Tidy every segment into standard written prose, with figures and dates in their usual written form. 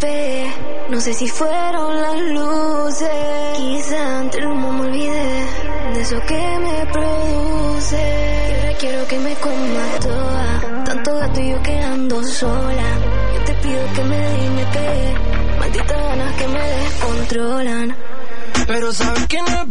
pegué. No sé si fueron las luces, quizá entre el humo me olvidé de eso que me produce. Y ahora quiero que me comas toda, tanto gato y yo quedando sola. Yo te pido que me dé y me pegue, malditas ganas que me descontrolan. Pero sabes que no es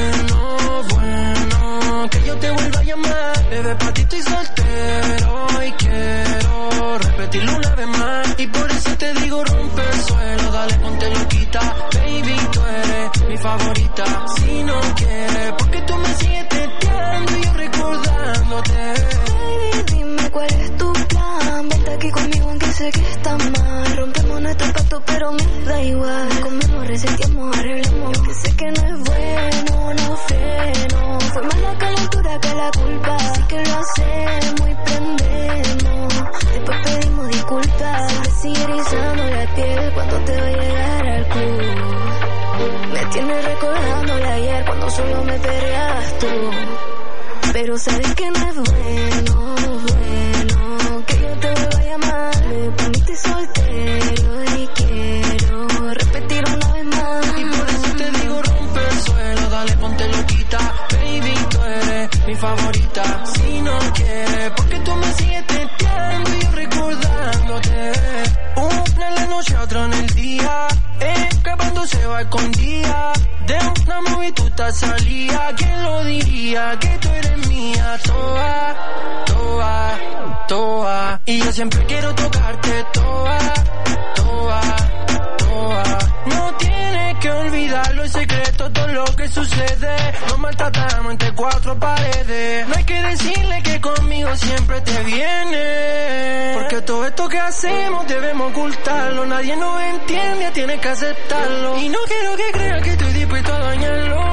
bueno que yo te vuelva a llamar. Bebé, pa' ti estoy soltero y quiero repetirlo una vez más. Y por eso te digo rompe el suelo, dale ponte loquita. Baby, tú eres mi favorita. Si no quieres, porque tú me sigues teteando y yo recordándote. Baby, dime cuál es tu plan. Vente aquí conmigo aunque sé que está mal. Rompemos nuestro pacto pero me da igual. Comemos, reseteamos, arreglamos. Que sé que no es bueno, no freno. Fue más la calentura que la culpa. Así que lo hacemos y prendemos. Después pedimos disculpas. Siempre sigue erizando la piel cuando te va a llegar al club. Me tienes recordando de ayer cuando solo me peleabas tú. Pero sabes que no es bueno que yo te vuelva a llamar. Me poniste soltero y quiero repetir una vez más. Y por eso te digo rompe el suelo, dale ponte loquita. Baby, tú eres mi favorita. Si no quieres, porque tú me sigues teteando y yo recordándote. Una en la noche, otra en el día, escapándose va escondida. De una movie tú estás salida. ¿Quién lo diría? Que tú eres mía. Toa, toa, toa. Y yo siempre quiero tocarte toa, toa, toa. No tienes que olvidarlo, el secreto, todo lo que sucede. Nos maltratamos entre cuatro paredes. No hay que decirle que conmigo siempre te viene. Porque todo esto que hacemos debemos ocultarlo. Nadie nos entiende, tienes que aceptarlo. Y no quiero que crean que estoy dispuesto a dañarlo.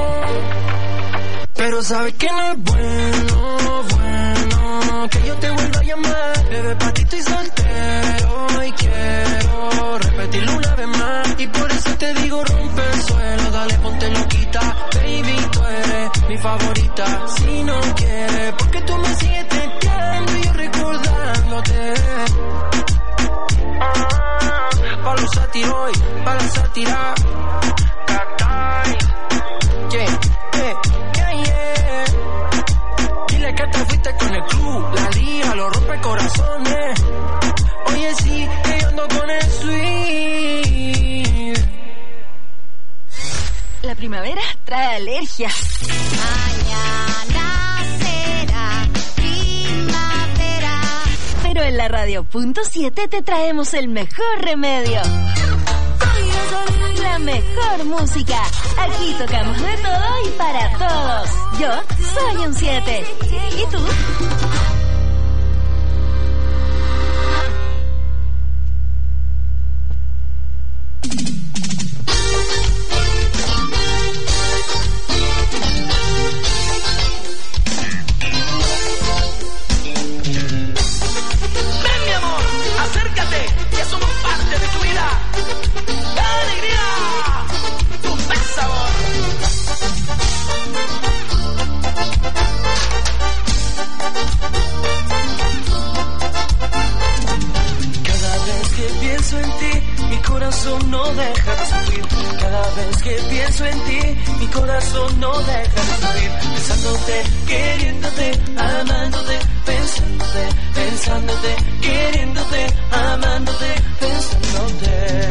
Pero sabes que no es bueno que yo te vuelva a llamar. Bebé, pa' ti estoy soltero y quiero repetirlo una vez más. Y por eso te digo rompe el suelo, dale ponte loquita. Baby, tú eres mi favorita. Si no quieres, porque tú me sigues teteando y yo recordándote. Pa' los satiroy, pa' la sátira. Dile que te fuiste con el club, la liga, lo rompe corazones. Oye, sí, que yo ando con el sweet. La primavera trae alergia. Mañana será primavera. Pero en la radio.7 te traemos el mejor remedio. La mejor música. Aquí tocamos de todo y para todos. Yo soy un 7. ¿Y tú? Ven, mi amor, acércate, ya somos parte de tu vida. ¡Alegría! ¡Tu más sabor! Cada vez que pienso en ti, mi corazón no deja de sufrir. Cada vez que pienso en ti, mi corazón no deja de sufrir. Pensándote, queriéndote, amándote, pensándote, pensándote, queriéndote, amándote, pensándote.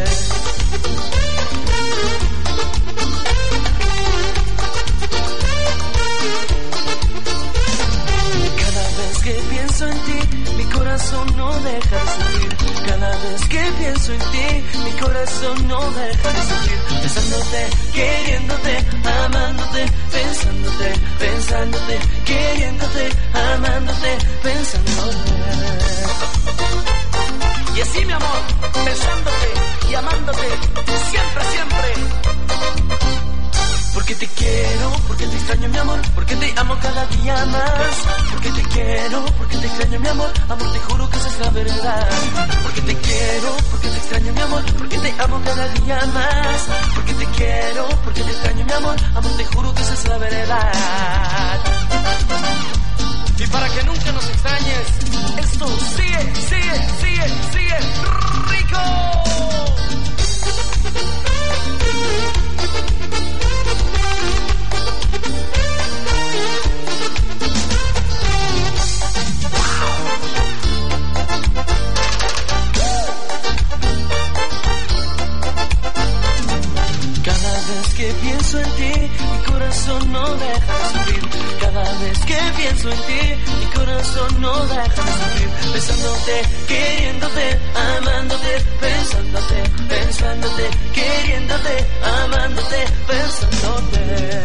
Cada vez que pienso en ti, mi corazón no deja de sufrir. Cada vez que pienso en ti, mi corazón no deja de sufrir. Pensándote, queriéndote, amándote, pensándote, pensándote, queriéndote, amándote, pensándote. Y así, mi amor, pensándote y amándote, siempre, siempre. Porque te quiero, porque te extraño, mi amor, porque te amo cada día más. Porque te quiero, porque te extraño, mi amor, amor, te juro que esa es la verdad. Porque te quiero, porque te extraño, mi amor, porque te amo cada día más. Porque te quiero, porque te extraño, mi amor, amor, te juro que esa es la verdad. Y para que nunca nos extrañes, esto sigue, sigue, sigue, sigue rico. pienso en ti, mi corazón no deja de sufrir. Cada vez que pienso en ti, mi corazón no deja de sufrir. Besándote, queriéndote, amándote, pensándote, pensándote, queriéndote, amándote, pensándote.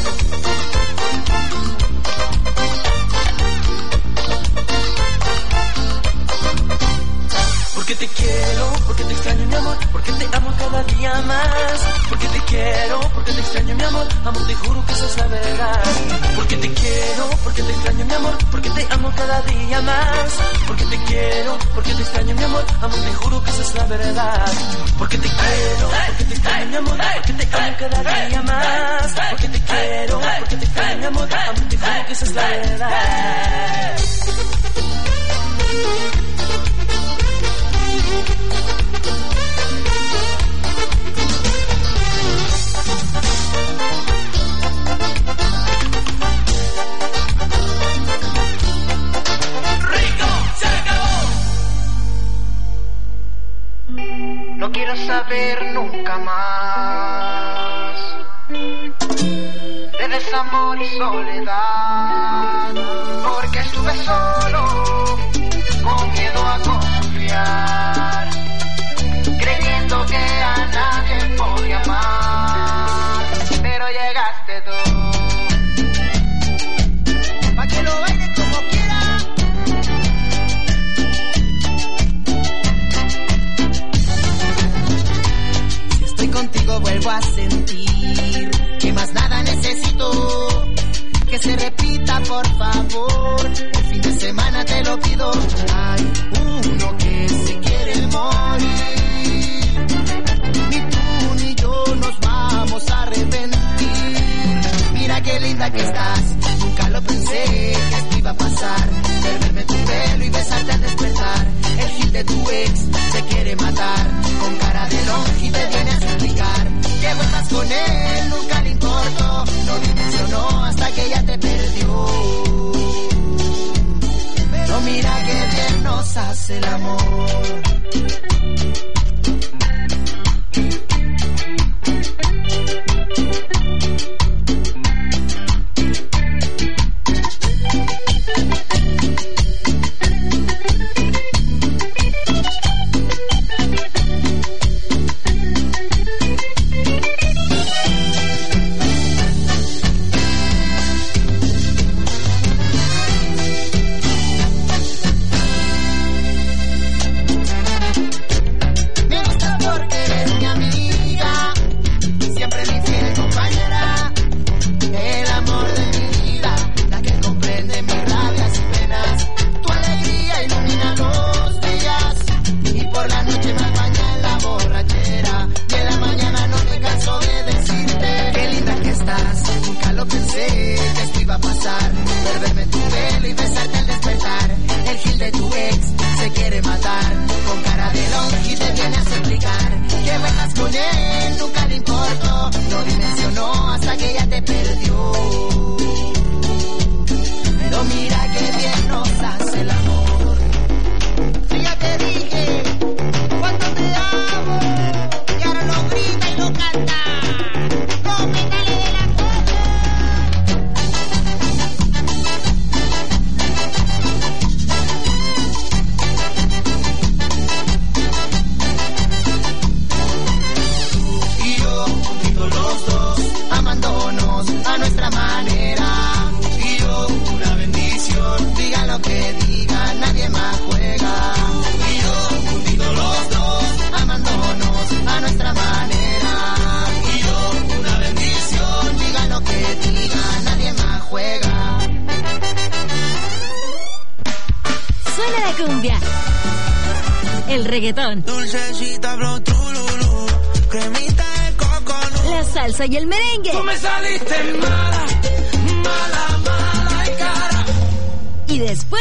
Porque te quiero, porque te extraño mi amor, porque te amo cada día más. Porque te quiero, porque te extraño mi amor, amor te juro que esa es la verdad. Porque te quiero, porque te extraño mi amor, porque te amo cada día más. Porque te quiero, porque te extraño mi amor, amor te juro que esa es la verdad. Porque te quiero, porque te extraño mi amor, porque te amo cada día más. Porque te quiero, porque te extraño mi amor, amor te juro que esa es la verdad. No quiero saber nunca más de desamor y soledad, porque estuve solo, con miedo a confiar, creyendo que a nadie podía amar, pero llegaste tú, pa' que lo bailes como quieras. Contigo vuelvo a sentir que más nada necesito, que se repita por favor, el fin de semana te lo pido. Hay uno que se quiere morir, ni tú ni yo nos vamos a arrepentir. Mira qué linda que estás, nunca lo pensé que esto iba a pasar, perderme tu pelo y besarte al despertar. El hit de tu ex se quiere matar, con cara de longe te viene a suplicar que vuelvas con él, nunca le importó, no dimensionó hasta que ella te perdió. Pero mira que bien nos hace el amor. El reggaetón, dulcecita, blow, trululú, cremita de coconut, la salsa y el merengue. Tú me saliste mala, mala, mala y cara. Y después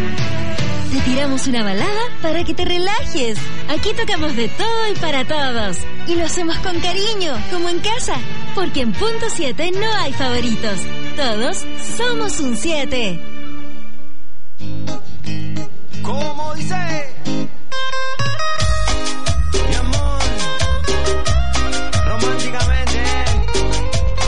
te tiramos una balada para que te relajes. Aquí tocamos de todo y para todos. Y lo hacemos con cariño, como en casa. Porque en Punto 7 no hay favoritos. Todos somos un 7. ¿Cómo dice? Mi amor, románticamente,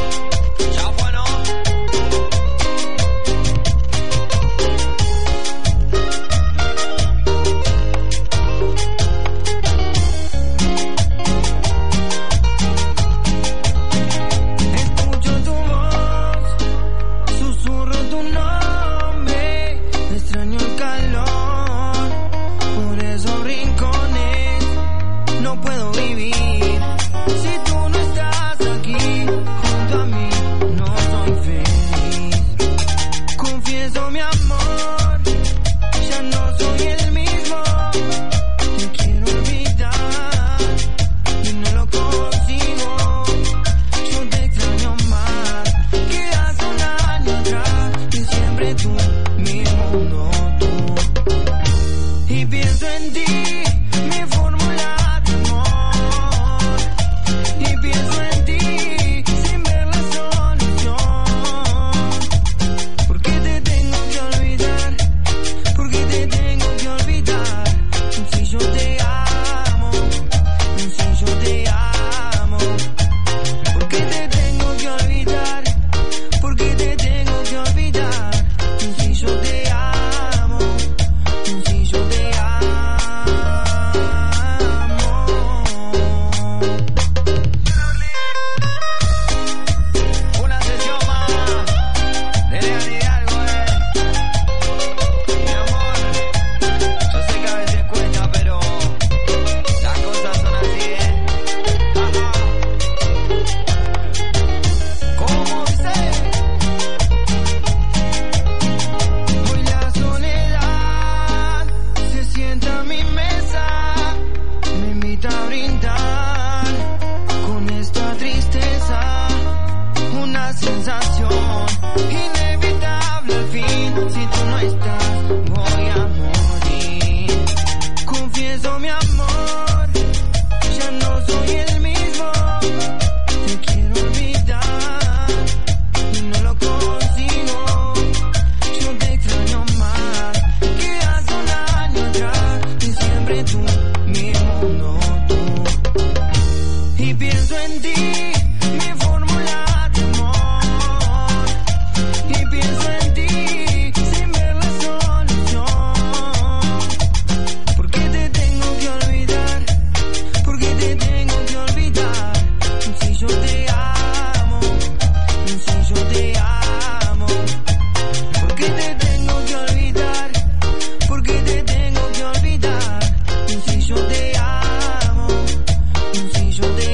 y yo te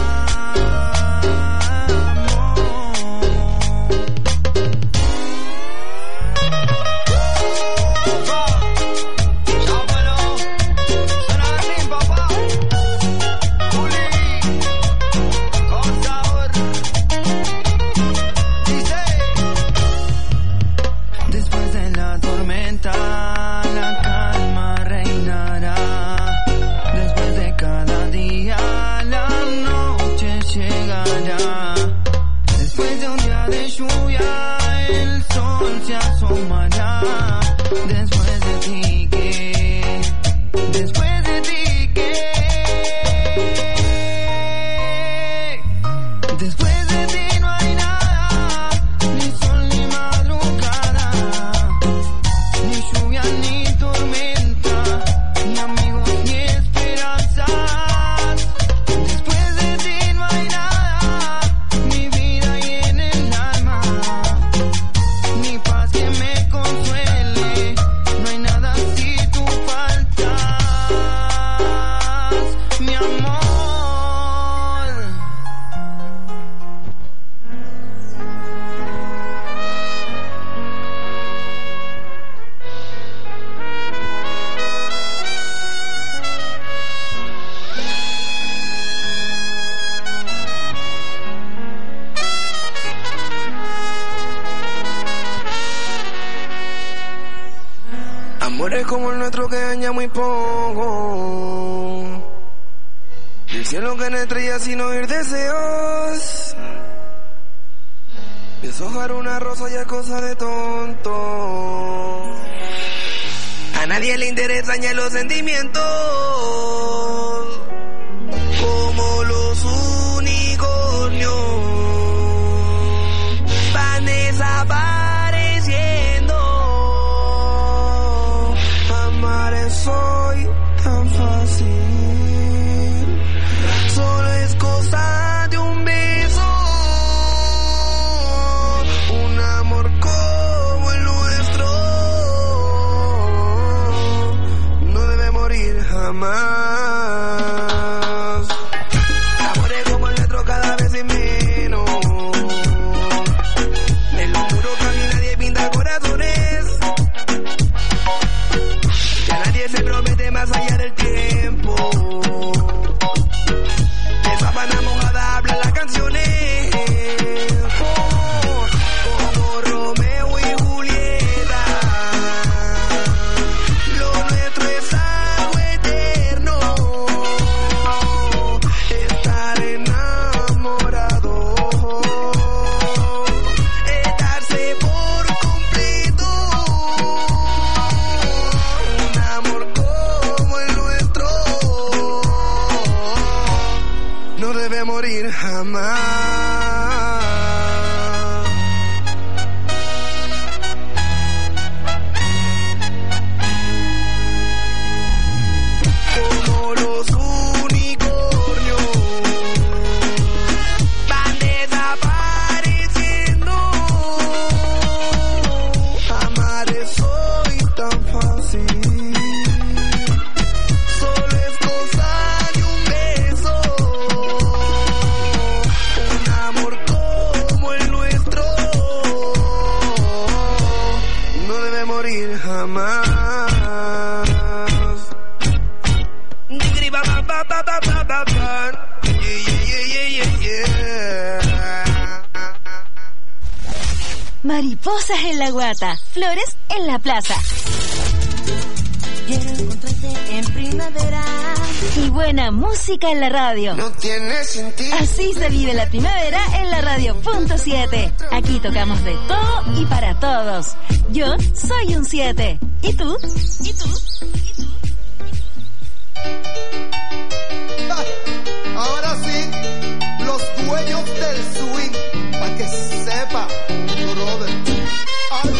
amores como el nuestro que daña muy poco. El cielo que no estrellas sin oír deseos. Deshojar una rosa ya es cosa de tonto. A nadie le interesan ya los sentimientos. Como los unicornios van desapareciendo. Amar es hoy tan fácil. Solo es cosa de un beso. Un amor como el nuestro no debe morir jamás. Amores como el nuestro cada vez es menos. En lo oscuro casi nadie pinta corazones. Ya nadie se promete más allá del tiempo. De sábana mojada hablan las canciones. Como Romeo y Julieta. Lo nuestro es algo eterno. Estar enamorado. Es darse por completo. Un amor como el nuestro no debe morir jamás. Como los unicornios van desapareciendo. Amar es hoy tan fácil. Solo es cosa de un beso. Un amor como el nuestro no debe morir jamás. Mariposas en la guata, flores en la plaza. Quiero encontrarte en primavera. Y buena música en la radio. No tiene sentido. Así se vive la primavera en la radio.7. Aquí tocamos de todo y para todos. Yo soy un 7. ¿Y tú? ¿Y tú? ¿Y tú? Ahora sí, los dueños del swing, para que sepa, brother. Ay.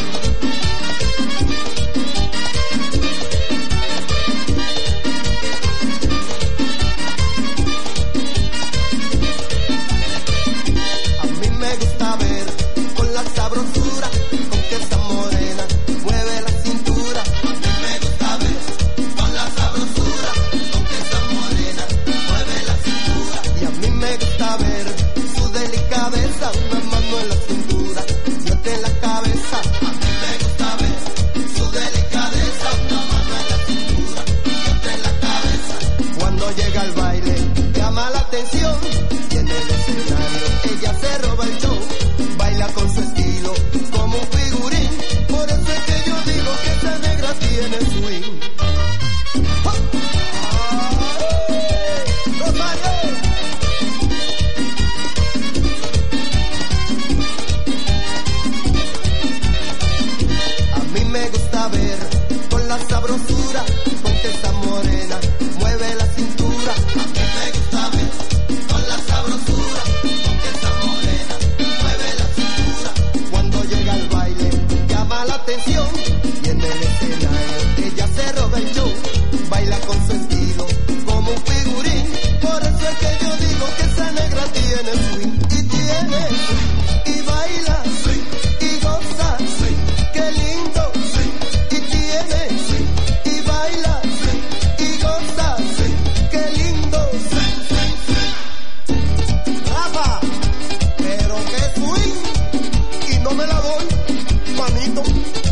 A mí me gusta ver con la sabrosura con que esa morena mueve la cintura. A mí me gusta ver con la sabrosura con que esa me gusta ver su delicadeza, una mano en la cintura y otra en la cabeza. A mí me gusta ver su delicadeza, una mano en la cintura y otra en la cabeza. Cuando llega al baile llama la atención y en el escenario ella se roba el show, baila con su estilo como un figurín. Por eso es que yo digo que esta negra tiene swing. A mí me gusta ver con la sabrosura con que esta morena mueve la cintura. A mí me gusta ver con la sabrosura con que esta morena mueve la cintura. Cuando llega al baile llama la atención y en el escenario ella se roba el show, baila con su estilo como un figurín. Por eso es que yo digo que esa negra tiene swing y tiene y baila y goza, qué lindo, y tiene y baila y goza, qué lindo. Rafa, pero qué swing, y no me la doy, manito.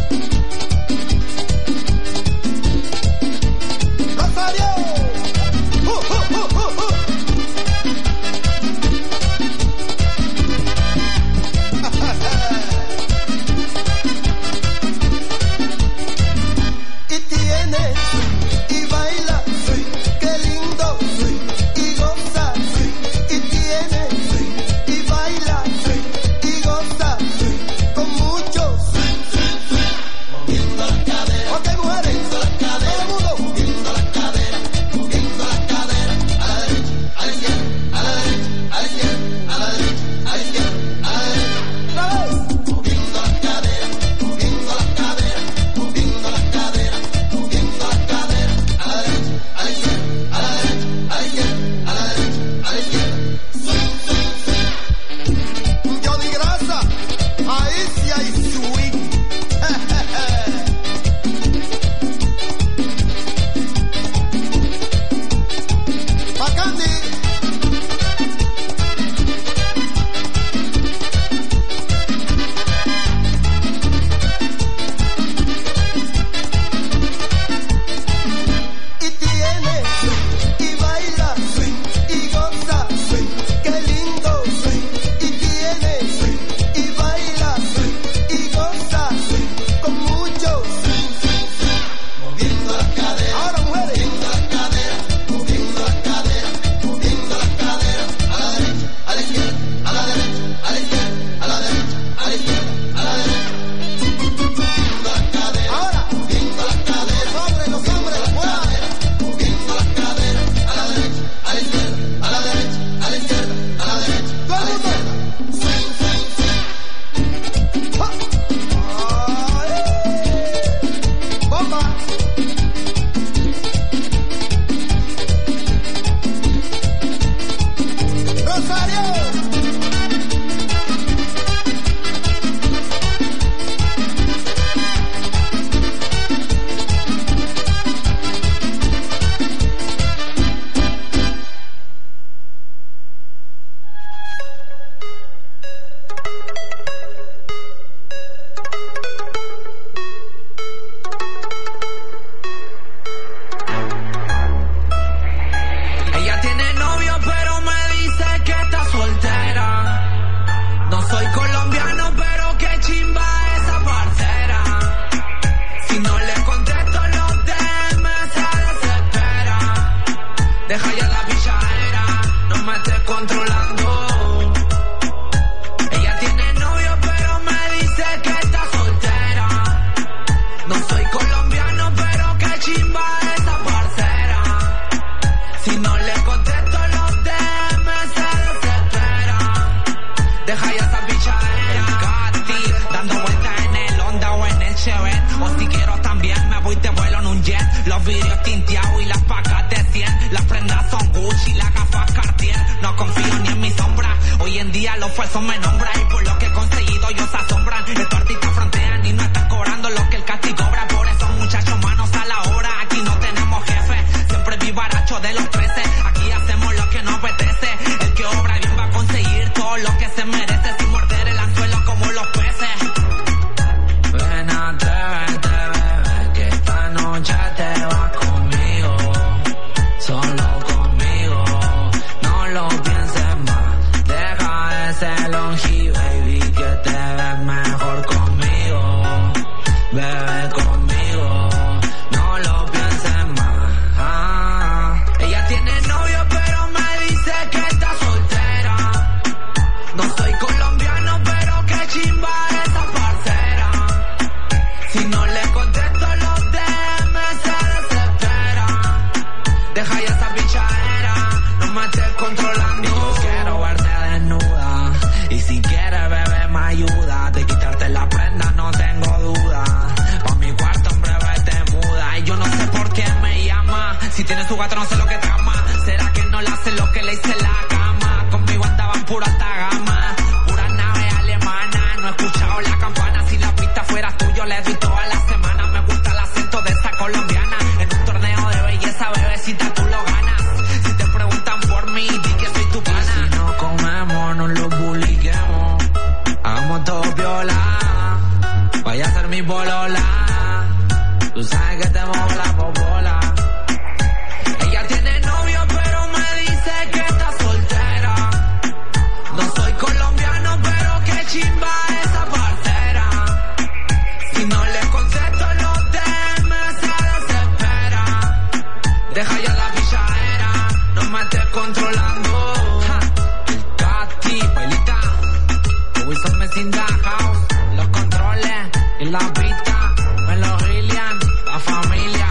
Rosario. Y tiene y baila, qué lindo, y goza, y tiene y baila y goza con muchos. Moviendo las caderas, ok mujeres, moviendo las caderas, todo el mundo moviendo las caderas, moviendo las caderas, a la derecha, a la izquierda, a la derecha, a la izquierda, a la derecha, a la izquierda, a la derecha. ¡Otra vez! Moviendo las caderas, moviendo las caderas, moviendo las caderas, moviendo las caderas, a la derecha, a la izquierda, a la derecha, a la izquierda, a la derecha, a la izquierda. Johnny Grasa, ahí sí hay swing. Bacandi. Y tiene y baila y goza, qué lindo, y tiene y baila y goza con muchos. Moviendo las caderas, ahora mujeres, moviendo las caderas, moviendo las caderas, moviendo las caderas, a la derecha, a la izquierda, a la derecha, a la izquierda, a la derecha, a la izquierda, a la derecha. Moviendo las caderas, ahora moviendo las caderas, los hombres, las mujeres, moviendo las caderas, a la derecha, a la izquierda, a la derecha, a la izquierda, a la derecha, a la izquierda. Swing, swing, swing. ¡Bomba! ¡Rosario! Ella tiene novio pero me dice que está soltera. No soy colombiano pero qué chimba esa parcera. Si no le contesto los DM se desespera. Deja ya la pichadera, no me estés controlando. Ella tiene novio pero me dice que está soltera. No soy colombiano pero qué chimba esa parcera. Si no le contesto los DM se desespera. Deja ya esa pichadera. Gatti, dando vueltas en el Honda o en el Chevette. O si quiero también me voy te vuelo en un jet. Los vidrios tinteados y las pacas de 100. Las prendas son Gucci, las gafas Cartier. No confío ni en mi sombra. Hoy en día los falsos me nombran. Y por lo que he conseguido ellos se asombran. Estos artistas frontean y no están cobrando lo que el Casti cobra. Por eso muchachos manos a la obra. Aquí no tenemos jefe. Siempre vivaracho de los 13. Aquí hacemos lo que nos apetece. El que obra lo que se merece sin morder el anzuelo como los peces. Ven, atrévete, bebé, que esta noche te vas conmigo, solo conmigo, no lo pienses más, deja ese longi, baby, que te ves mejor conmigo, bebé, conmigo, no lo pienses más. Ella tiene novio pero me dice que está soltera, no soy colombiano pero qué chimba esa parcera, si no le contesto los DM se desespera, deja ya esa pichadera, no me estés controlando. Yo quiero verte desnuda y si quieres bebé me ayuda, de quitarte la prenda no tengo duda, pa' mi cuarto en breve te muda y yo no sé por qué me llama, si tiene su gato no sé lo que trama, será que no le hace lo que le hice en la cama, conmigo andaban pura alta gama, pura nave alemana, no he escuchado la campana, si la pista fuera tuyo le doy toda la semana, me gusta el acento de esa colombiana, en un torneo de belleza bebecita tú lo ganas, si te preguntan por mí di que soy tu pana, y si no comemos no lo publiquemos, hagamos todo viola, vaya a ser mi polola, tú sabes que te muevo la popola. Ella tiene novio pero me dice que está soltera, no soy colombiano pero qué chimba esa parcera, si no le contesto los DM se desespera, deja ya la pichadera, no me estés controlando. El Cati, Pailita, Wilson Messi in the house, los controles y la pista, Melo Gillian, la familia.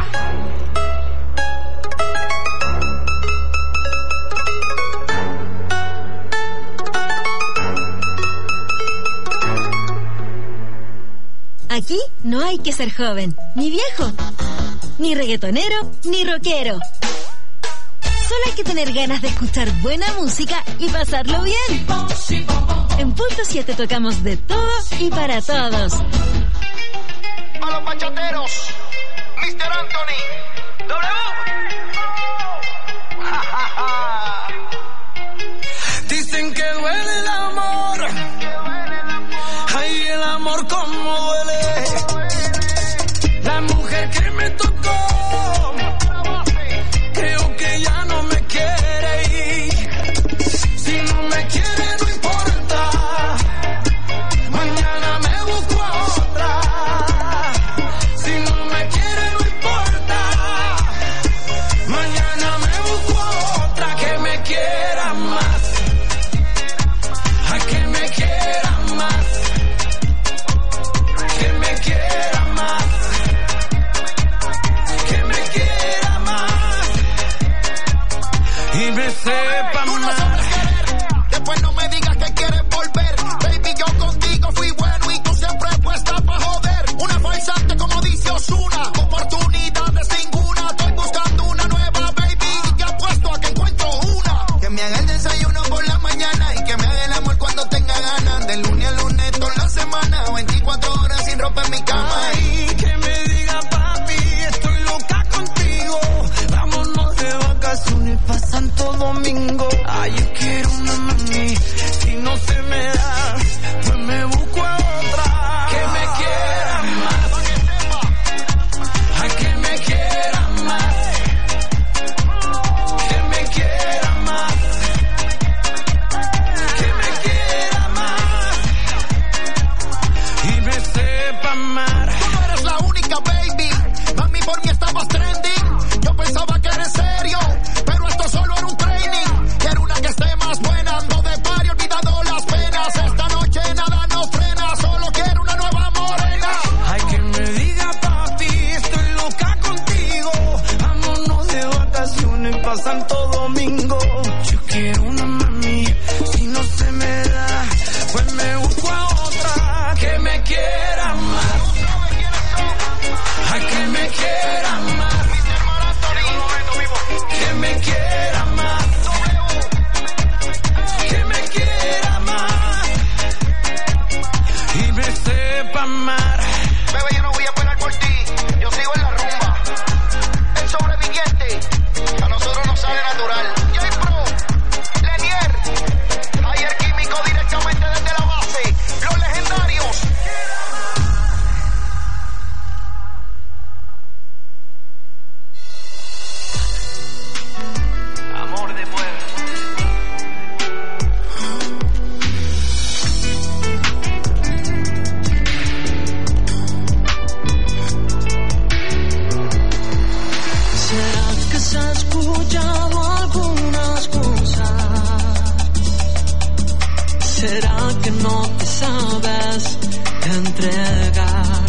Aquí no hay que ser joven, ni viejo, ni reggaetonero, ni rockero. Solo hay que tener ganas de escuchar buena música y pasarlo bien. En Punto 7 tocamos de todo y para todos. A los bachateros, Mr. Anthony, W. Dicen que duele el amor, ay el amor como duele, la mujer que me tocó, creo que ya no me quiere ir, si no me quiere no importa, mañana me busco a otra, si no me quiere no importa, mañana me busco a otra que me quiera más, a que me quiera más, que me quiera más, que me quiera más y me sepa Tú no más. sabes querer, después no me digas que quieres volver. Baby, yo contigo fui bueno y tú siempre puesta pa' joder. Una farsante como dice Ozuna, oportunidades ninguna. Estoy buscando una nueva, baby, y ya apuesto a que encuentro una. Que me haga el desayuno por la mañana y que me haga el amor cuando tenga ganas. De lunes a lunes toda la semana, 24 horas sin ropa en mi cama. Ay, que me diga papi, estoy loca contigo, vámonos de vacaciones pa' Santo Domingo. Ay, yo quiero una mami, si no se me da, pues me busco a otra que me quiera más, ay, que me quiera más, que me quiera más, que me quiera más y me sepa amar. Tú no eres la única, baby. Mami, por mí estabas trending. Yo pensaba que eres serio, pero esto solo era un training. Quiero una que esté más buena, ando de party, olvidado las penas. Esta noche nada nos frena, solo quiero una nueva morena. Ay, que me diga papi, estoy loca contigo, vámonos de vacaciones pa' Santo Domingo. Yo quiero una mami, si no se me da, pues me busco a otra que me quiera más, ay, que me quiera más, que me quiera más, que me quiera más y me sepa amar. Bebé, yo no voy a esperar por ti, yo sigo en la rumba. El sobreviviente, a nosotros nos sale natural. J-Pro, Lenier, Ayer Kimi será que no te sabes entregar?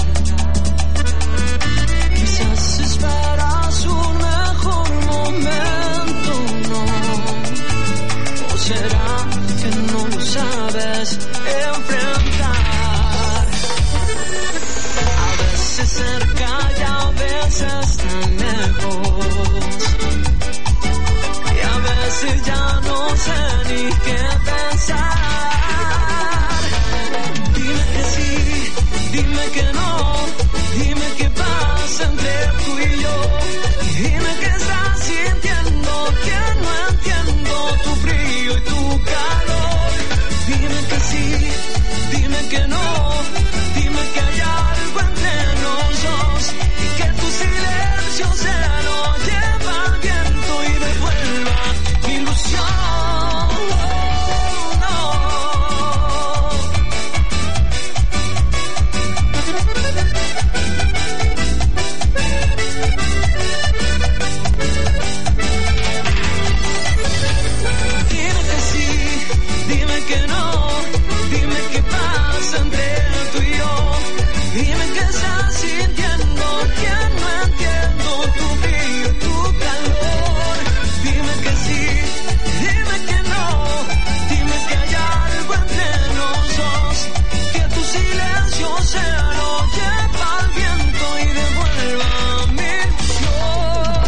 Quizás esperas un mejor momento, ¿no? ¿O será que no lo sabes enfrentar? A veces cerca y a veces tan lejos, y a veces ya no sé ni qué pensar. Dime que sí, dime que no, dime qué pasa entre tú y yo. Dime que estás sintiendo, que no entiendo tu frío y tu calor. Dime que sí, dime que no, dime que hay algo entre nosotros y que tu silencio se lo lleva al viento y devuelva mi ilusión. Dime que sí, dime que no, dime qué pasa entre tú y yo. Dime que estás sintiendo, que no entiendo tu frío y tu calor. Dime que sí, dime que no, dime que hay algo entre nosotros, que tu silencio se lo lleva al viento y devuelva mi flor.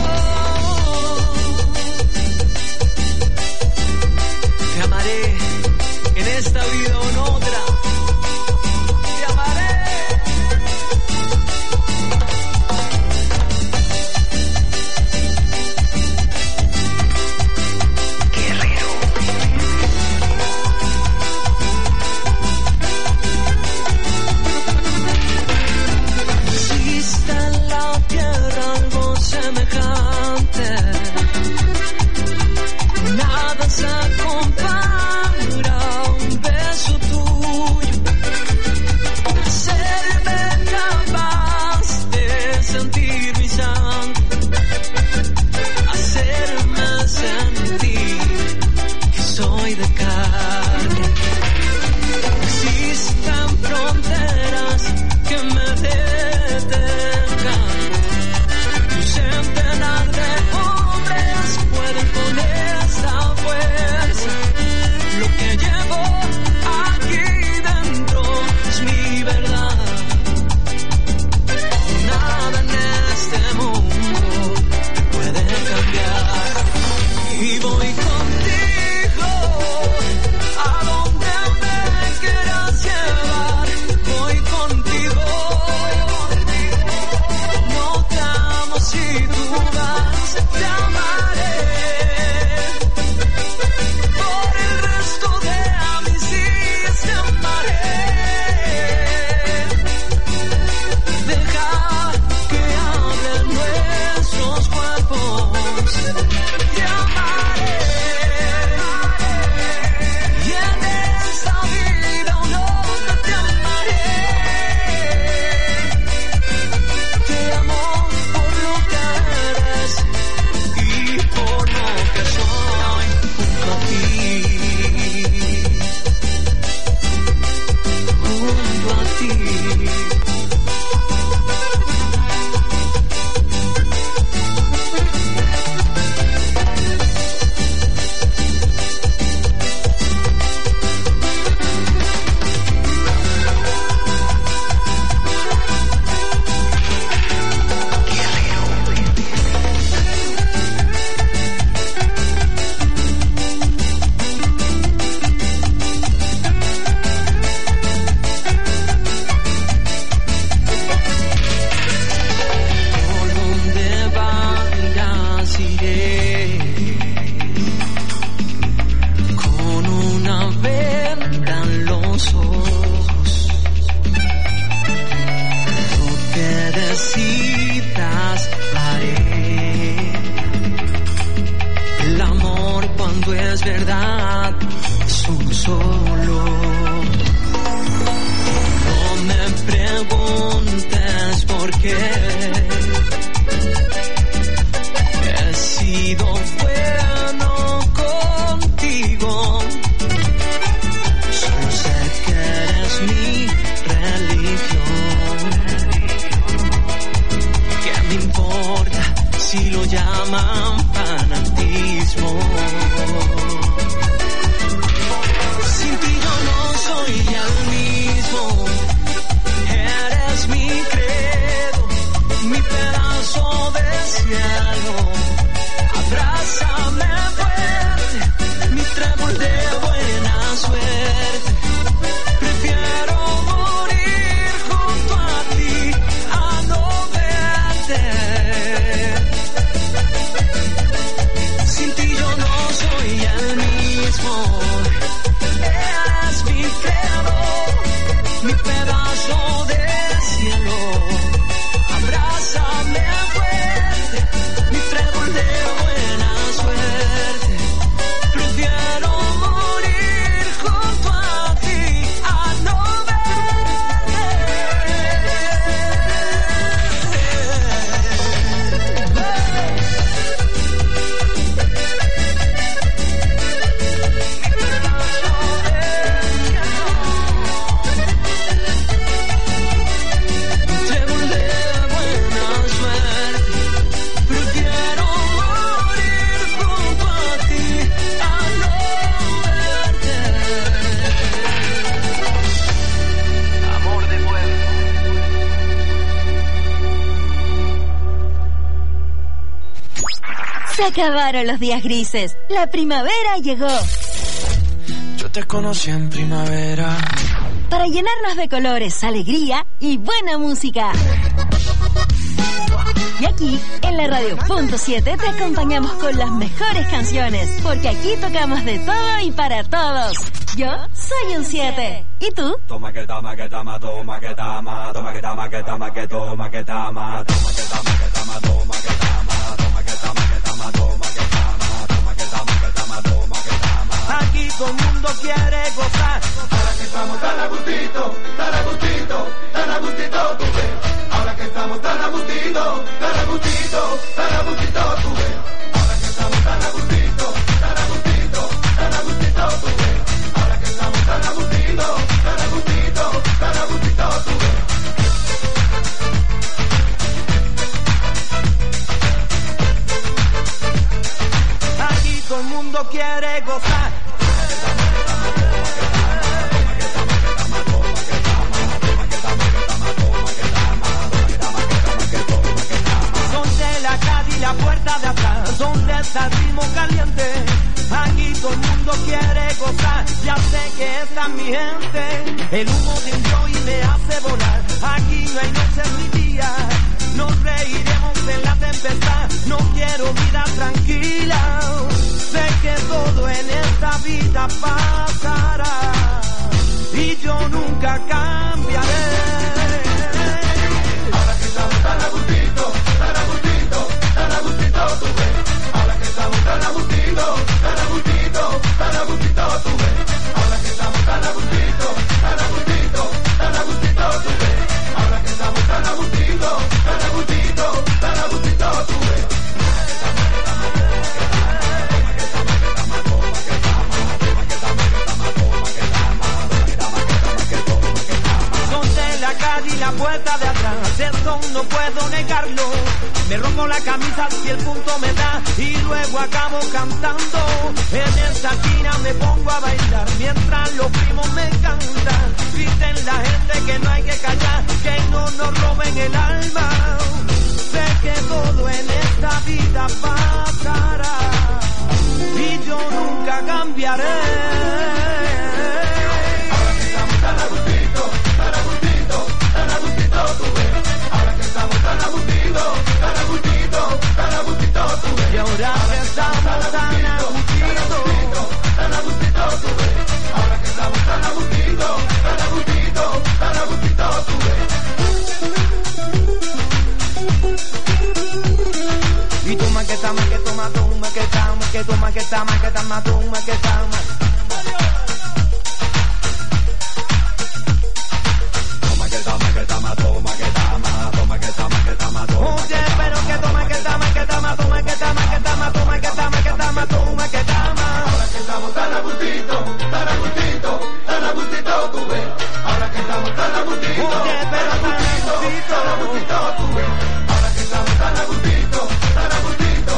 Te amaré en esta vida o en otra. Te amaré. Existe en la tierra algo semejante. Nada se compara a un beso tuyo. Serme capaz de sentir mi sangre, hacerme sentir que soy de carne. Existen fronteras que me detengan. Un centenar de hombres pueden con esta fuerza. Lo que llevo aquí dentro es mi verdad. Nada en este mundo puede cambiar. Y voy contigo a donde me quieras llevar. Voy contigo. No te amo si tú vas, te amaré. Por el resto de mis días te amaré. Deja que hablen nuestros cuerpos. Te amaré. Y en esta vida un hombre te amaré. Te amo por lo que eres y por lo que soy junto a ti. Junto a ti. Por donde vayas iré, con una venda en los ojos. Lo que decidas haré. El amor cuando es verdad es uno solo. No me preguntes por qué. He sido bueno contigo. llaman fanatismo. Sin ti yo no soy ya el mismo. Eres mi credo, mi pedazo de cielo. Abrázame fuerte, mi trébol de buena suerte. Prefiero morir junto a ti a no verte. Sin ti yo no soy el mismo. Eres mi credo, mi pedazo de cielo. Abrázame fuerte, mi trébol de buena suerte. Prefiero morir junto a ti a no Se acabaron los días grises. La primavera llegó. Yo te conocí en primavera. Para llenarnos de colores, alegría y buena música. Y aquí, en la Radio.7, te acompañamos con las mejores canciones, porque aquí tocamos de todo y para todos. Yo soy un 7. ¿Y tú? Toma que tama, que tama, toma que tama, toma que tama, que tama, que toma que tama, toma que tama, que tama, toma que tama, toma que tama, que tama, toma que tama, toma que tama, que tama, toma que tama. Aquí todo el mundo quiere gozar. Ahora que estamos tan a gustito, tan a gustito, tan a gustito, tú ves. Ahora que estamos tan a gustito, tan a gustito, tan a gustito, tú ves. Ahora que estamos tan a gustito, tan a gustito, tan a gustito, tú ves. Ahora que estamos tan a gustito, tan a gustito, tan a gustito, tú ves. Aquí todo el mundo quiere gozar. La puerta de atrás, donde está el ritmo caliente. Aquí todo el mundo quiere gozar, ya sé que está mi gente. El humo de un joy me hace volar. Aquí no hay noches ni días, nos reiremos en la tempestad. No quiero vida tranquila, sé que todo en esta vida pasará y yo nunca cambiaré. Ahora que estamos tan a gustito, tan a gustito, tan a gustito, tú ves. Ahora que estamos tan a gustito, tan a gustito, tan a gustito, tú ves. Ahora que estamos tan a gustito, tan a gustito, tan a gustito, tú ves. Ahora que estamos tan a gustito, tan a gustito, tan a gustito, tú ves. Son de la calle y la puerta de atrás, eso no puedo negarlo. Me rompo la camisa si el punto me da y luego acabo cantando. En esta esquina me pongo a bailar mientras los primos me cantan. Dicen la gente que no hay que callar, que no nos roben el alma. Sé que todo en esta vida pasará y yo nunca cambiaré. Ahora que estamos tan a gustito, tan a gustito, tan a gustito, tú ves. Ahora que estamos tan a gustito, tan a gustito, tan a gustito, tú ves. Y ahora que estamos tan a gustito, tan a gustito, tú ves. Ahora que estamos tan a gustito, tan a gustito, tan a gustito, tú ves. y toma que tama, que toma, toma que tama, que toma que tama, que tama, toma que tama. Toma que tama, que tama, toma que tama, toma que tama, que tama, toma. Oye, pero que toma, que tama, que tama, toma que tama, que tama, toma que tama, que tama, toma que tama. Ahora que estamos tan a gustito, tan a gustito, tan a gustito, tú ves. Ahora que estamos tan a gustito, Oye, pero tan a gustito, tan a gustito, tú ves. Ahora que estamos tan a gustito, tan a gustito,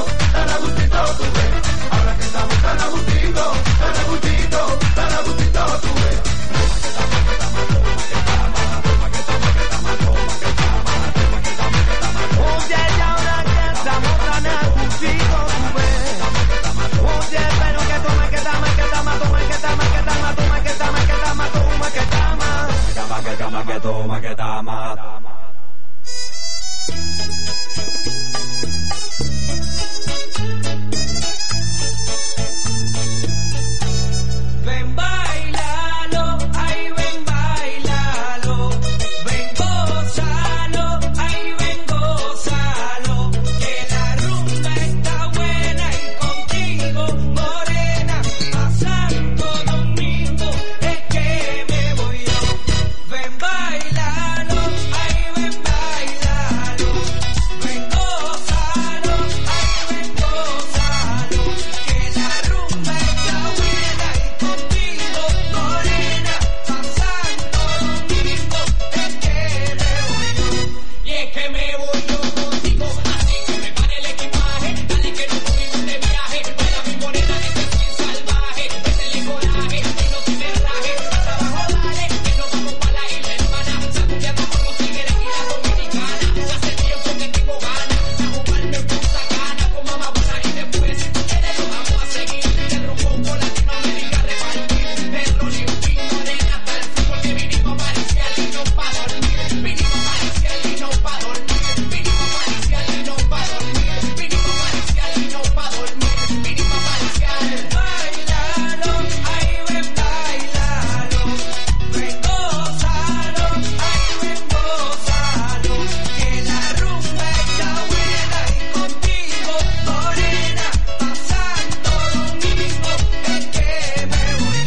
Ven, bailalo, ay, ven, bailalo. Ven, gózalo, ay, ven, gózalo. Que la rumba está buena y contigo, morena, a Santo Domingo es que me voy yo. Ven, bailalo, ay, ven, bailalo. Ven, gózalo, ay, ven, gózalo. Que la rumba está buena y contigo, morena, a Santo Domingo es que me voy yo. Y es que me voy yo contigo, así que me pare el equipaje, dale que nos cogimos de viaje, baila mi morena, este swing salvaje, métele coraje, y no tiene raje, hasta abajo dale, que nos vamos pa' la isla hermana, sacudiendo con los tigres y la dominicana, ya hace tiempo que tengo ganas, de jugarme en Punta Cana, con mamá buena y después, si tú quieres lo vamos a seguir, del rumbo por Latinoamérica repartir, del rolling pin morena hasta el fútbol, que vinimos a Maricial y no pa' dormir, vinimos a Maricial y no pa' dormir, vinimos a Maricial y no pa' dormir, vinimos a Maricial y no pa' dormir, vinimos a Maricial. Bailalo, ay, ven, bailalo, ven, gózalo, ay, ven, gózalo, que la rumba está buena y contigo, morena, a Santo Domingo es que me voy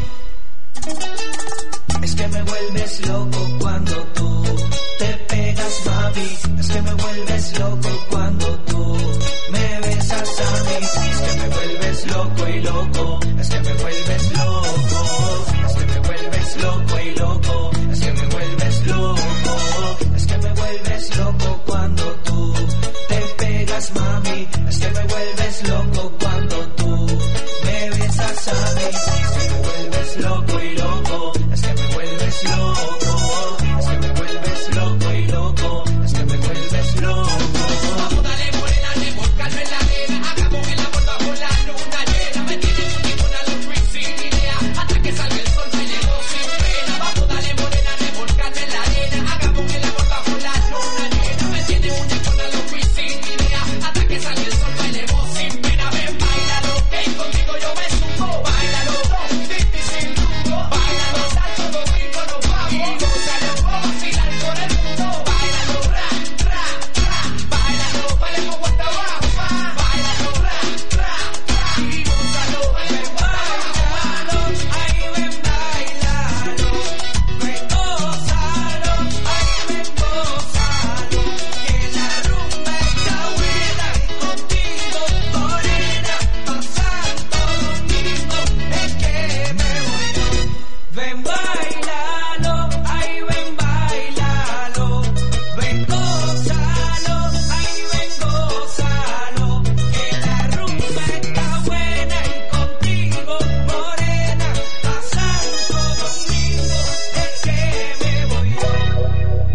yo. Es que me vuelves loco cuando tú te pegas, mami. Es que me vuelves loco cuando tú me besas a mí. Es que me vuelves loco y loco. Es que me vuelves loco. Es que me vuelves loco y loco. Es que me vuelves loco. Es que me vuelves loco cuando tú te pegas, mami. Es que me vuelves loco cuando tú me besas a mí. Es que me vuelves loco y loco. Es que me vuelves loco. Es que me vuelves loco y loco. Es que me vuelves loco. Vamos, dale, morena, revolcarme en la arena. Hagamos el amor bajo la luna llena. Me tienes un tiempo a los Luis sin idea. Hasta que salga el sol, bailemos sin pena. Vamos, dale, morena, revolcarme en la arena. Hagamos el amor bajo la luna llena. Me tienes un tiempo a los Luis sin idea. Hasta que salga el sol, bailemos sin pena. Ven, bailalo, que contigo yo me subo. Bailalo, Titi sin rumbo. Bailalo, Santo Domingo nos vamos. Y gózalo, vacilar por el mundo. Bailalo, ra, ra, ra. Bailalo, bailemos hasta abajo. Bailalo, ra, ra, ra. Y gózalo, ven, bailalo, ay, ven, bailalo. Ven, gózalo, ay, ven, gózalo. Que la rumba está buena y contigo, morena, a Santo Domingo es que me voy yo. Ven, bailalo, ay, ven, bailalo. Ven, gózalo, ay, ven, gózalo. Que la rumba está buena y contigo, morena, a Santo Domingo es que me voy yo.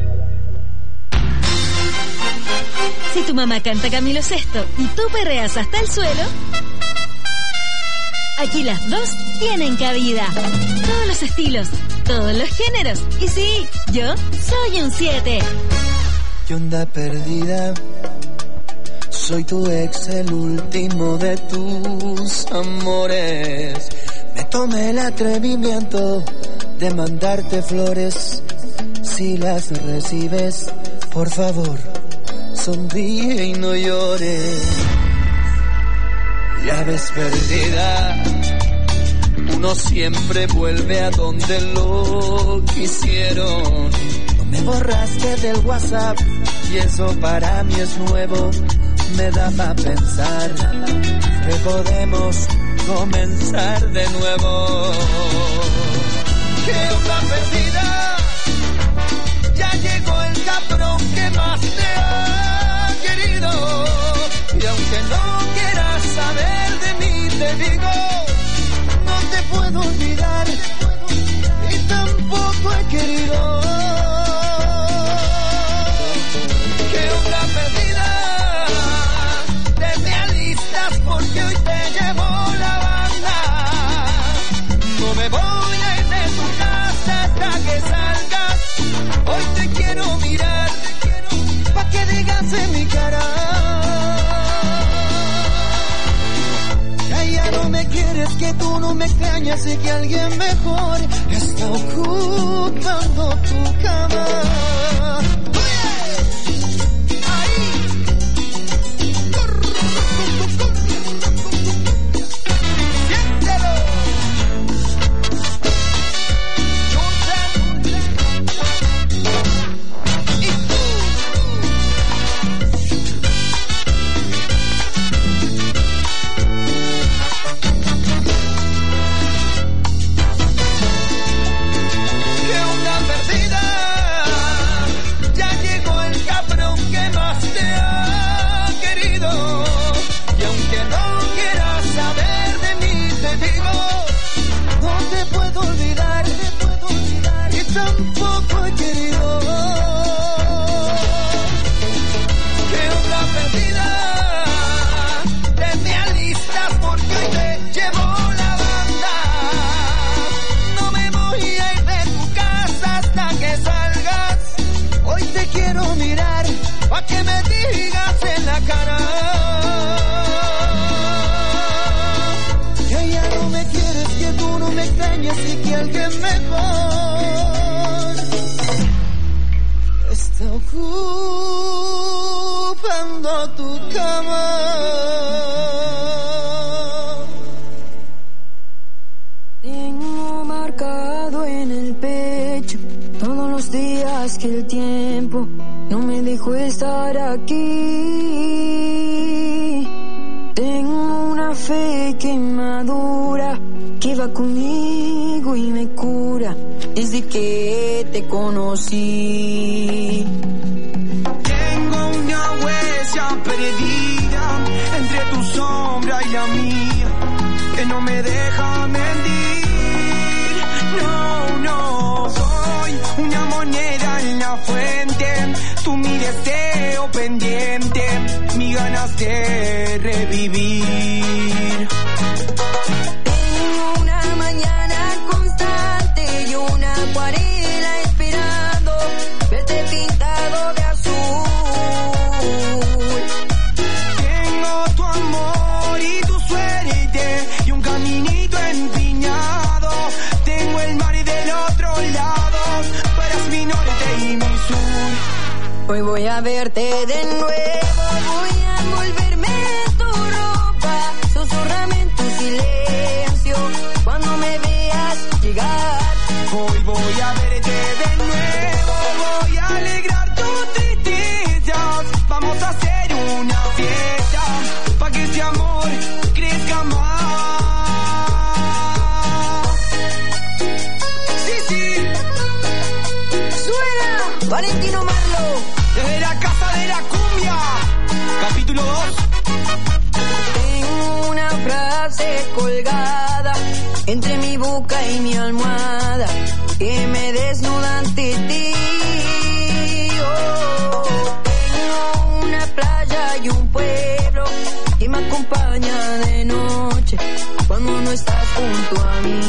Si tu mamá canta Camilo Sesto y tú perreas hasta el suelo, aquí las dos tienen cabida. Todos los estilos, todos los géneros. Y sí, yo soy un 7. ¿Qué onda perdida? Soy tu ex, el último de tus amores. Me tomé el atrevimiento de mandarte flores. Si las recibes, por favor, sonríe y no llores. Ya ves, perdida, uno siempre vuelve a donde lo quisieron. No me borraste del WhatsApp y eso para mí es nuevo. Me da para pensar que podemos comenzar de nuevo. ¿Qué onda perdida? Ya llegó el cabrón que más te ha querido. Y aunque no quieras saber de mí, te digo, no te puedo olvidar y tampoco he querido. ¿Qué onda perdida? Te me alistas porque hoy te llevo la banda. No me voy a ir de tu casa hasta que salgas que tú no me extrañas y que alguien mejor está ocupando tu cama. Tampoco he querido que onda perdida te me alistas porque hoy te llevo la banda. No me voy a ir de tu casa hasta que salgas. Hoy te quiero mirar pa' que me digas en la cara que ya no me quieres, que tú no me extrañas y que alguien mejor ocupando tu cama. Tengo marcado en el pecho todos los días que el tiempo no me dejó estar aquí. Tengo una fe que madura, que va conmigo y me cura desde que te conocí. Tengo una huella perdida entre tu sombra y la mía, que no me deja mentir. No, no, soy una moneda en la fuente, tú mi deseo pendiente, mi ganas de revivir. Tengo una mañana constante y una acuarela esperando verte pintado de azul. Tengo tu amor y tu suerte y un caminito empinado. Tengo el mar del otro lado, tú eres mi norte y mi sur. Hoy voy a verte de nuevo, voy a envolverme en tu ropa, susurrame en tu silencio cuando me veas llegar. Hoy voy a verte de nuevo, voy a alegrar tus tristezas. Vamos a hacer una fiesta pa' que este amor crezca más. Sí, sí, ¡Suena! Valentino Marlo. desde la casa de la cumbia, capítulo 2. Tengo una frase colgada entre mi boca y mi almohada que me desnuda ante ti. Oh, tengo una playa y un pueblo que me acompaña de noche cuando no estás junto a mí.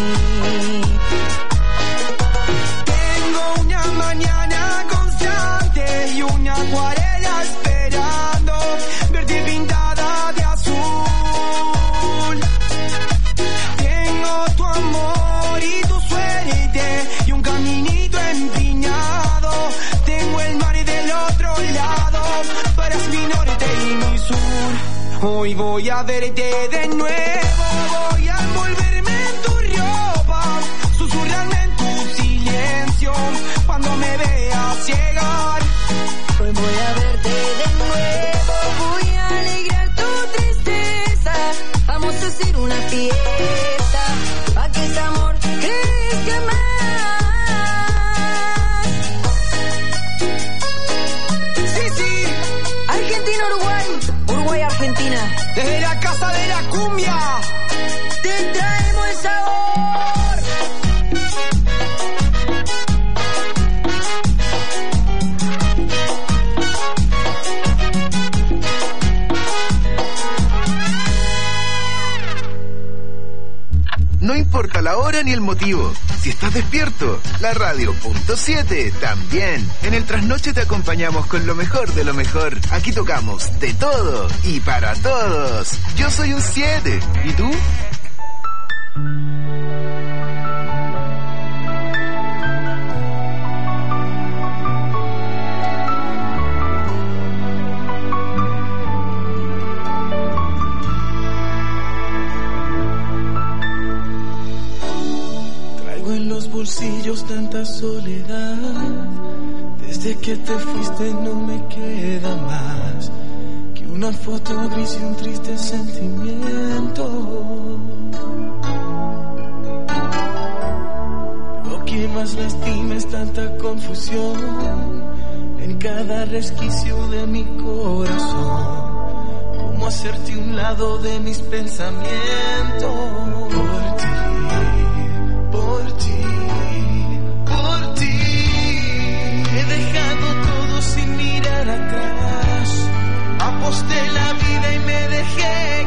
Tengo una mañana constante y una acuarela esperando verte pintada de azul. Tengo tu amor y tu suerte y un caminito empinado. Tengo el mar del otro lado, tú eres mi norte y mi sur. Hoy voy a verte de nuevo, voy a envolverme en tu ropa, susurrarme en tu silencio cuando me veas llegar. Hoy voy a verte de nuevo, voy a alegrar tu tristeza. Vamos a hacer una fiesta pa' que este amor crezca más. Sí, sí, Argentina, Uruguay, Uruguay, Argentina. desde la casa de la cumbia. Te traemos el sabor. No importa la hora ni el motivo. Si estás despierto, la radio.7 también. En el trasnoche te acompañamos con lo mejor de lo mejor. Aquí tocamos de todo y para todos. Yo soy un 7. ¿Y tú? Traigo en los bolsillos tanta soledad. Desde que te fuiste no me queda más que una foto gris y un triste sentimiento. Lo que más lastima es tanta confusión en cada resquicio de mi corazón. Cómo hacerte un lado de mis pensamientos. Por ti, por ti, por ti. He dejado todo sin mirar atrás. Aposté la vida y me dejé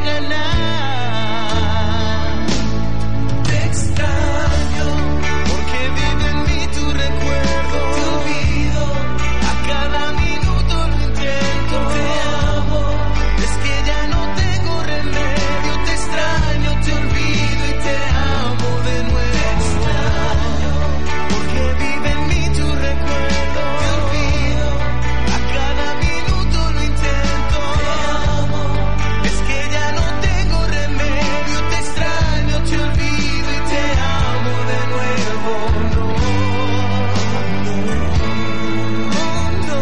ganar. Te extraño porque vive en mí tu recuerdo. Te olvido, a cada minuto lo intento. Te amo, es que ya no tengo remedio. Te extraño, te olvido y te amo de nuevo. Te extraño porque vive en mí tu recuerdo. Te olvido, a cada minuto lo intento. Te amo, es que ya no tengo remedio. Te extraño, te olvido y te amo de nuevo. No, no,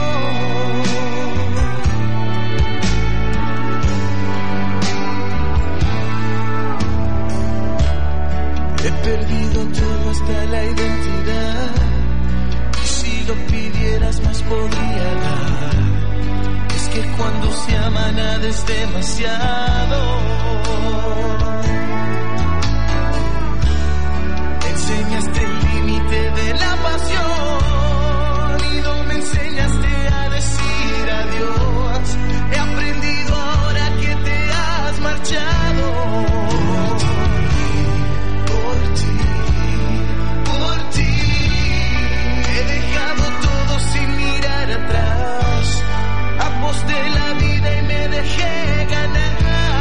no. He perdido todo hasta la identidad. Y si lo pidieras más podría dar. Es que cuando se ama nada es demasiado. Enseñaste el límite de la pasión y no me enseñaste a decir adiós. He aprendido ahora que te has marchado. Por ti, por ti. He dejado todo sin mirar atrás. Aposté la vida y me dejé ganar.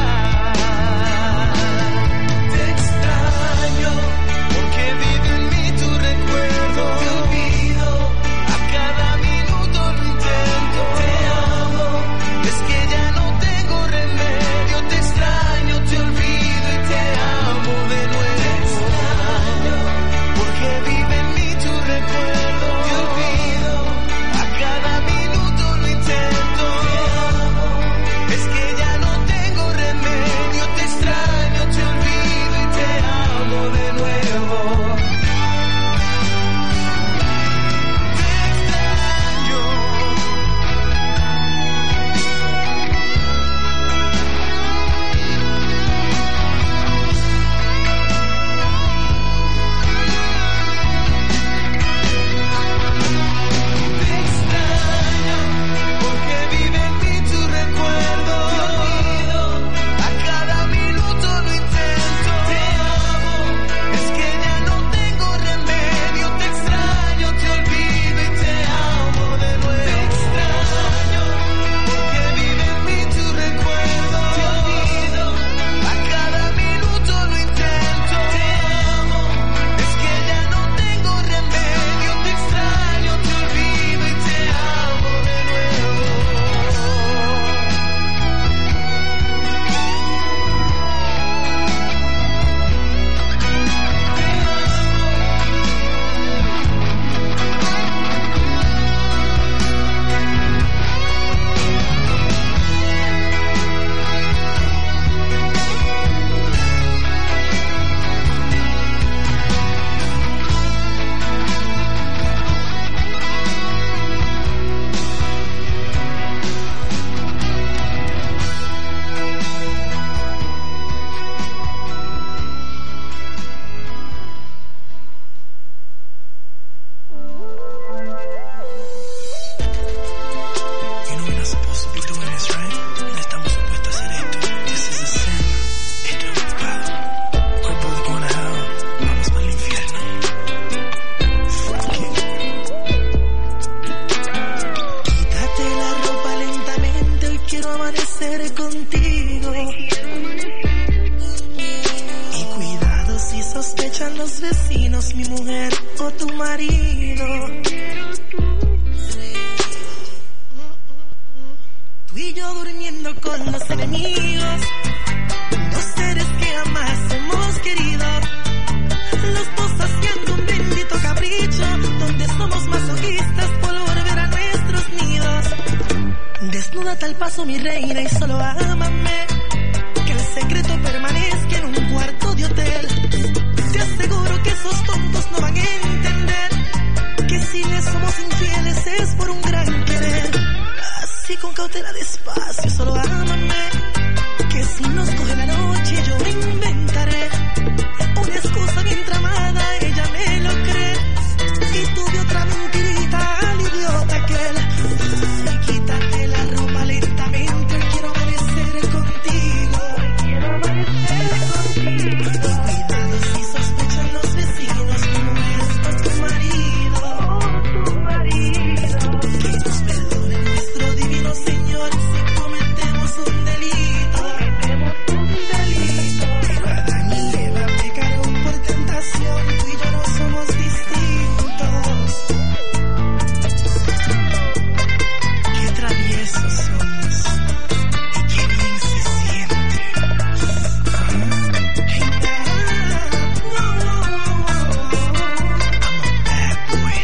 Te extraño porque vive en mí tu recuerdo. Te olvido, a cada minuto lo intento. Te amo, es que ya no tengo remedio. Te extraño, te olvido y te amo de nuevo. Te extraño porque vive en mí tu recuerdo. Te olvido, a cada minuto lo intento. Te amo, es que ya no tengo remedio. Te extraño, te olvido y te amo de nuevo. Te extraño. Te extraño porque vive en mí tu recuerdo. Te olvido, a cada minuto lo intento. Te amo, es que ya no tengo remedio. Te extraño, te olvido y te amo de nuevo. Te extraño porque vive en mí tu recuerdo. Te olvido, a cada minuto lo intento. Te amo, es que ya no tengo remedio. Te extraño, te olvido y te amo de nuevo. You know we're not supposed to be doing this, right? No estamos supuestos a hacer esto. This is a sin. Esto es un pecado. Cuerpo de condenado. Vamos para el infierno. Quítate la ropa lentamente. Hoy quiero amanecer contigo. Y cuidado si sospechan los vecinos, mi mujer o tu marido. Tú y yo durmiendo con los enemigos, dos seres que jamás hemos querido, los dos haciendo Desnúdate al paso, mi reina, y solo ámame. Que el secreto permanezca en un cuarto de hotel. Te aseguro que esos tontos no van a entender que si les somos infieles es por un gran querer. Así con cautela, despacio, solo ámame. Que si nos coge la noche yo me inventaré una excusa bien tramada, ella me lo cree. Y tuve otra mentirita al idiota aquel. Y quítate la ropa lentamente, quiero amanecer contigo. Quiero amanecer contigo. Cuidado si sospechan los vecinos como es por tu marido. Tu marido. Que nos perdone nuestro divino Señor si cometemos un delito. Pero Adán y Eva pecaron por tentación, tú y yo no somos distintos. Qué traviesos somos y qué bien se siente. I'm a bad boy.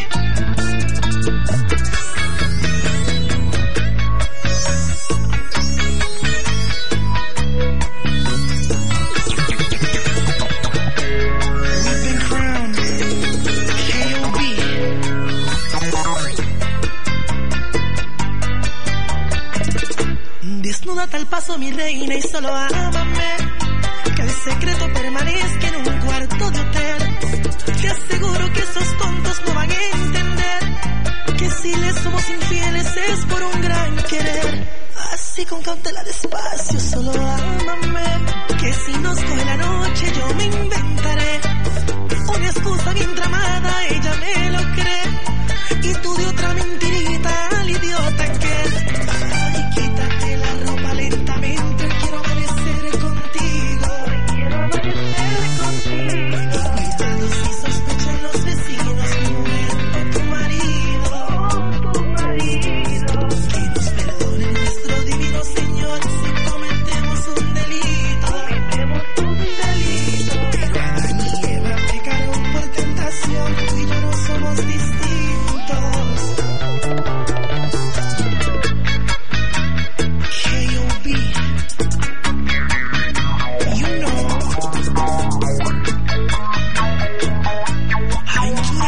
We've been crowned KOB. Desnúdate al paso, mi reina, y solo ámame. Que el secreto permanezca en un cuarto de hotel. Te aseguro que esos tontos no van a entender que si les somos infieles es por un gran querer. Así con cautela, despacio, solo ámame. Que si nos coge la noche yo me inventaré una excusa bien tramada, ella me lo cree. Y tú de otra mentirita al idiota aquel. Ay, quítate la ropa lentamente, quiero amanecer contigo. Quiero amanecer contigo. Cuidado si sospechan los vecinos como es por tu marido. Tu marido. Que nos perdone nuestro divino Señor si cometemos un delito. Pero Adán y Eva pecaron por tentación, tú y yo no somos distintos. KOB. You know. Aventura.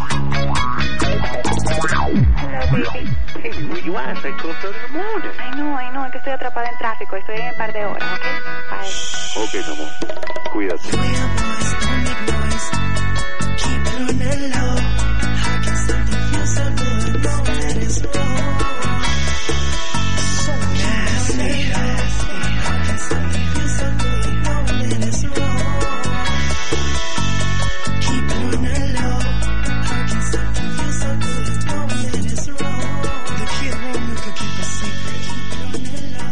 Hey, where you at? It's like 12:30 in the morning. I know, es que estoy atrapada en tráfico, estoy en un par de horas, ¿ok? Bye. Ok, mi amor. Cuídate. We are boys, don't make noise. Keep it on the low. How can something feel so good? Don't let it go. So nasty. How can something feel so good? Don't let it roll. Keep it on the low. How can something feel so good? Don't let it roll. The kid won't look, keep a secret. Keep it on the low.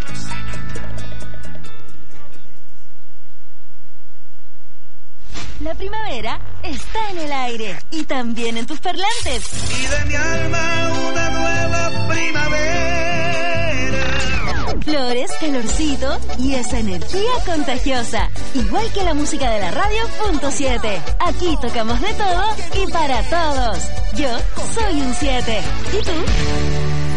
La primavera está en el aire y también en tus parlantes. Y de mi alma una nueva primavera. Flores, calorcito y esa energía contagiosa. Igual que la música de la radio .7. Aquí tocamos de todo y para todos. Yo soy un 7. ¿Y tú?